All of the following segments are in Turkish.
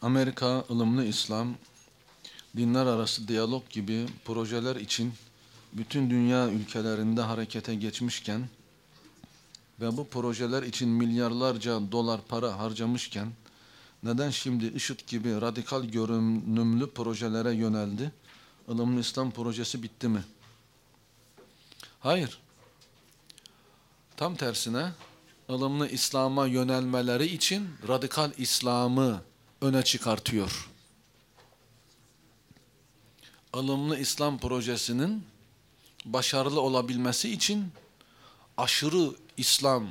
Amerika, ılımlı İslam, dinler arası diyalog gibi projeler için bütün dünya ülkelerinde harekete geçmişken ve bu projeler için milyarlarca dolar para harcamışken neden şimdi IŞİD gibi radikal görünümlü projelere yöneldi? Ilımlı İslam projesi bitti mi? Hayır. Tam tersine ılımlı İslam'a yönelmeleri için radikal İslam'ı öne çıkartıyor. Ilımlı İslam projesinin başarılı olabilmesi için aşırı İslam,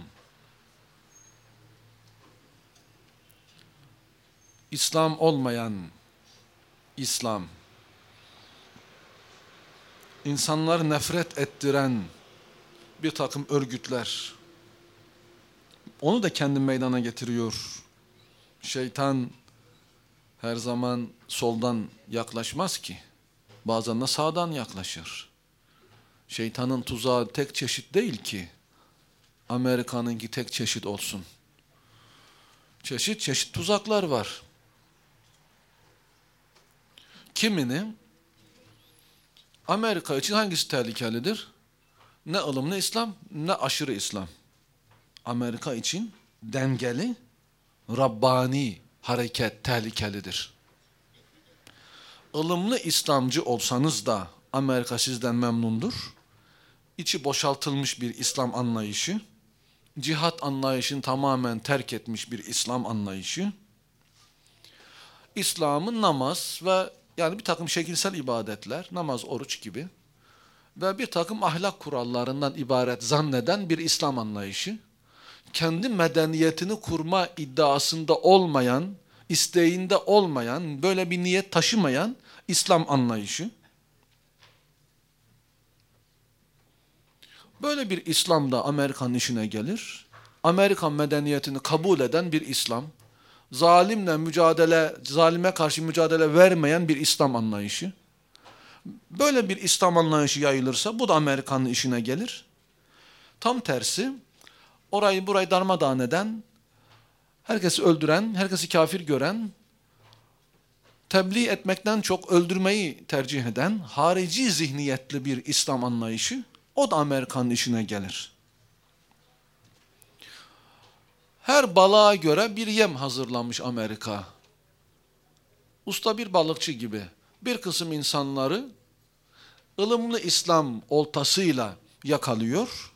İslam olmayan İslam, insanları nefret ettiren bir takım örgütler, onu da kendi meydana getiriyor. Şeytan her zaman soldan yaklaşmaz ki, bazen de sağdan yaklaşır. Şeytanın tuzağı tek çeşit değil ki, Amerika'nınki tek çeşit olsun. Çeşit çeşit tuzaklar var. Kimini, Amerika için hangisi tehlikelidir? Ne ılımlı İslam, ne aşırı İslam. Amerika için dengeli, Rabbani hareket tehlikelidir. Ilımlı İslamcı olsanız da Amerika sizden memnundur. İçi boşaltılmış bir İslam anlayışı, cihat anlayışını tamamen terk etmiş bir İslam anlayışı, İslam'ın namaz ve yani bir takım şekilsel ibadetler, namaz, oruç gibi ve bir takım ahlak kurallarından ibaret zanneden bir İslam anlayışı, kendi medeniyetini kurma iddiasında olmayan, isteğinde olmayan, böyle bir niyet taşımayan İslam anlayışı. Böyle bir İslam da Amerika'nın işine gelir. Amerikan medeniyetini kabul eden bir İslam, zalime karşı mücadele vermeyen bir İslam anlayışı. Böyle bir İslam anlayışı yayılırsa bu da Amerika'nın işine gelir. Tam tersi, orayı burayı darmadağın eden, herkesi öldüren, herkesi kafir gören, tebliğ etmekten çok öldürmeyi tercih eden, harici zihniyetli bir İslam anlayışı, o da Amerika'nın işine gelir. Her balığa göre bir yem hazırlamış Amerika. Usta bir balıkçı gibi bir kısım insanları ılımlı İslam oltasıyla yakalıyor.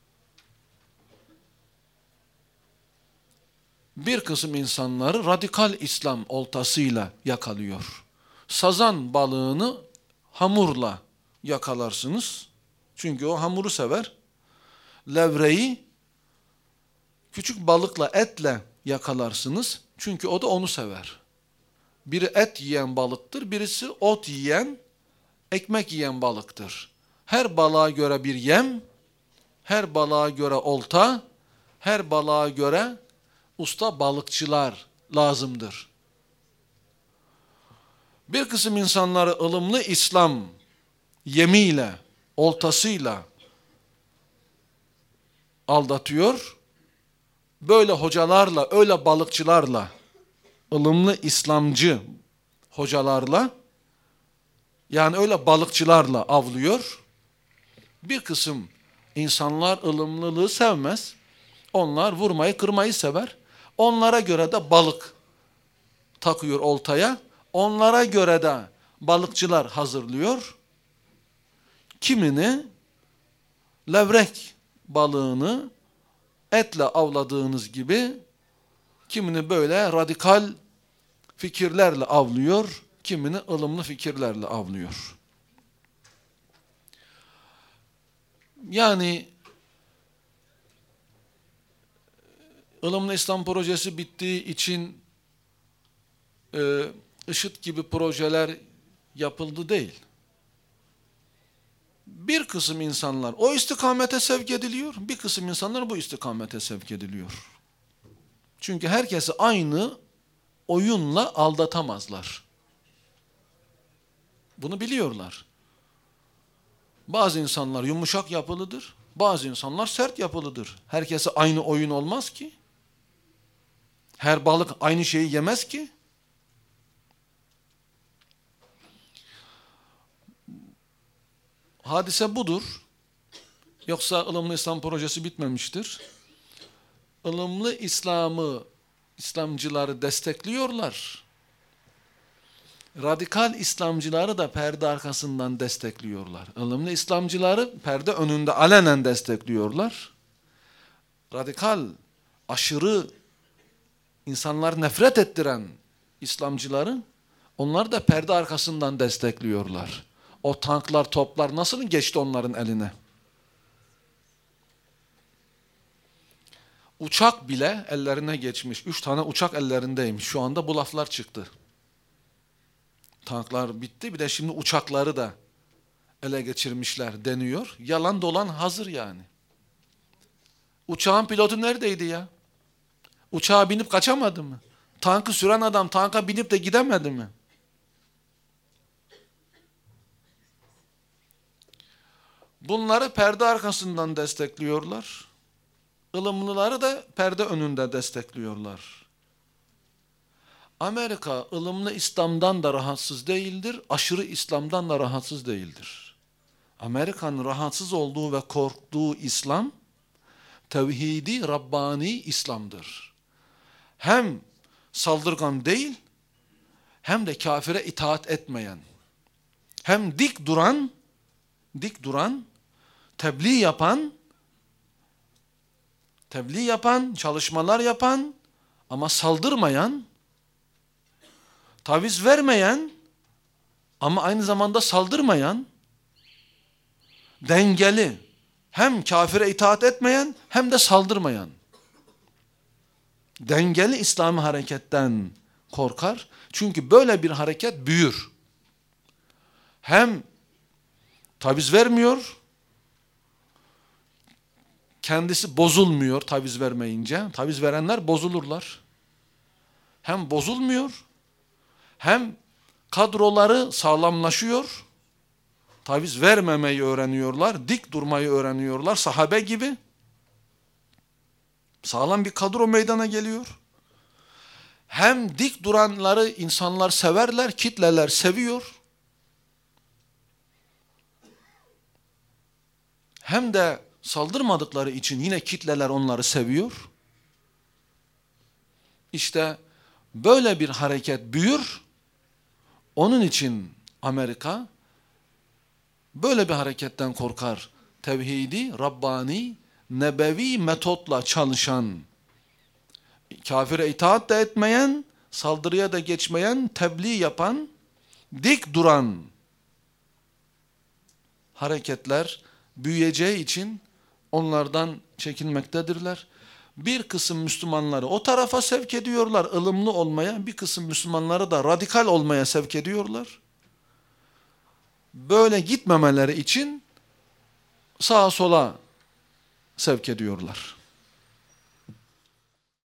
Bir kısım insanları radikal İslam oltasıyla yakalıyor. Sazan balığını hamurla yakalarsınız. Çünkü o hamuru sever. Levreyi küçük balıkla, etle yakalarsınız. Çünkü o da onu sever. Biri et yiyen balıktır, birisi ot yiyen, ekmek yiyen balıktır. Her balığa göre bir yem, her balığa göre olta, her balığa göre usta balıkçılar lazımdır. Bir kısım insanları ılımlı İslam yemiyle, oltasıyla aldatıyor. Böyle hocalarla, öyle balıkçılarla, ılımlı İslamcı hocalarla, yani öyle balıkçılarla avlıyor. Bir kısım insanlar ılımlılığı sevmez. Onlar vurmayı, kırmayı sever. Onlara göre de balık takıyor oltaya. Onlara göre de balıkçılar hazırlıyor. Kimini levrek balığını etle avladığınız gibi kimini böyle radikal fikirlerle avlıyor, kimini ılımlı fikirlerle avlıyor. Yani ılımlı İslam projesi bittiği için IŞİD gibi projeler yapıldı değil. Bir kısım insanlar o istikamete sevk ediliyor, bir kısım insanlar bu istikamete sevk ediliyor. Çünkü herkesi aynı oyunla aldatamazlar. Bunu biliyorlar. Bazı insanlar yumuşak yapılıdır, bazı insanlar sert yapılıdır. Herkese aynı oyun olmaz ki. Her balık aynı şeyi yemez ki. hadise budur. Yoksa ılımlı İslam projesi bitmemiştir. Ilımlı İslamcıları destekliyorlar. Radikal İslamcıları da perde arkasından destekliyorlar. Ilımlı İslamcıları perde önünde alenen destekliyorlar. Radikal, aşırı, insanlar nefret ettiren İslamcıları, onlar da perde arkasından destekliyorlar. O tanklar, toplar nasıl geçti onların eline? Uçak bile ellerine geçmiş. 3 tane uçak ellerindeymiş. Şu anda bu laflar çıktı. Tanklar bitti, bir de şimdi uçakları da ele geçirmişler deniyor. Yalan dolan hazır yani. Uçağın pilotu neredeydi ya? Uçağa binip kaçamadı mı? Tankı süren adam tanka binip de gidemedi mi? Bunları perde arkasından destekliyorlar. Ilımlıları da perde önünde destekliyorlar. Amerika ılımlı İslam'dan da rahatsız değildir, aşırı İslam'dan da rahatsız değildir. Amerika'nın rahatsız olduğu ve korktuğu İslam, tevhidi Rabbani İslam'dır. Hem saldırgan değil, hem de kafire itaat etmeyen, hem dik duran, tebliğ yapan, çalışmalar yapan ama saldırmayan, taviz vermeyen ama aynı zamanda saldırmayan, dengeli, hem kafire itaat etmeyen hem de saldırmayan, dengeli İslami hareketten korkar. Çünkü böyle bir hareket büyür. Hem taviz vermiyor, kendisi bozulmuyor taviz vermeyince. Taviz verenler bozulurlar. Hem bozulmuyor, hem kadroları sağlamlaşıyor. Taviz vermemeyi öğreniyorlar, dik durmayı öğreniyorlar sahabe gibi. Sağlam bir kadro meydana geliyor. Hem dik duranları insanlar severler, kitleler seviyor. Hem de saldırmadıkları için yine kitleler onları seviyor. İşte böyle bir hareket büyür. Onun için Amerika böyle bir hareketten korkar. Tevhidi, Rabbani, nebevi metotla çalışan, kafire itaat da etmeyen, saldırıya da geçmeyen, tebliğ yapan, dik duran hareketler büyüyeceği için onlardan çekinmektedirler. Bir kısım Müslümanları o tarafa sevk ediyorlar, ılımlı olmaya, bir kısım Müslümanları da radikal olmaya sevk ediyorlar. Böyle gitmemeleri için sağa sola sevk ediyorlar.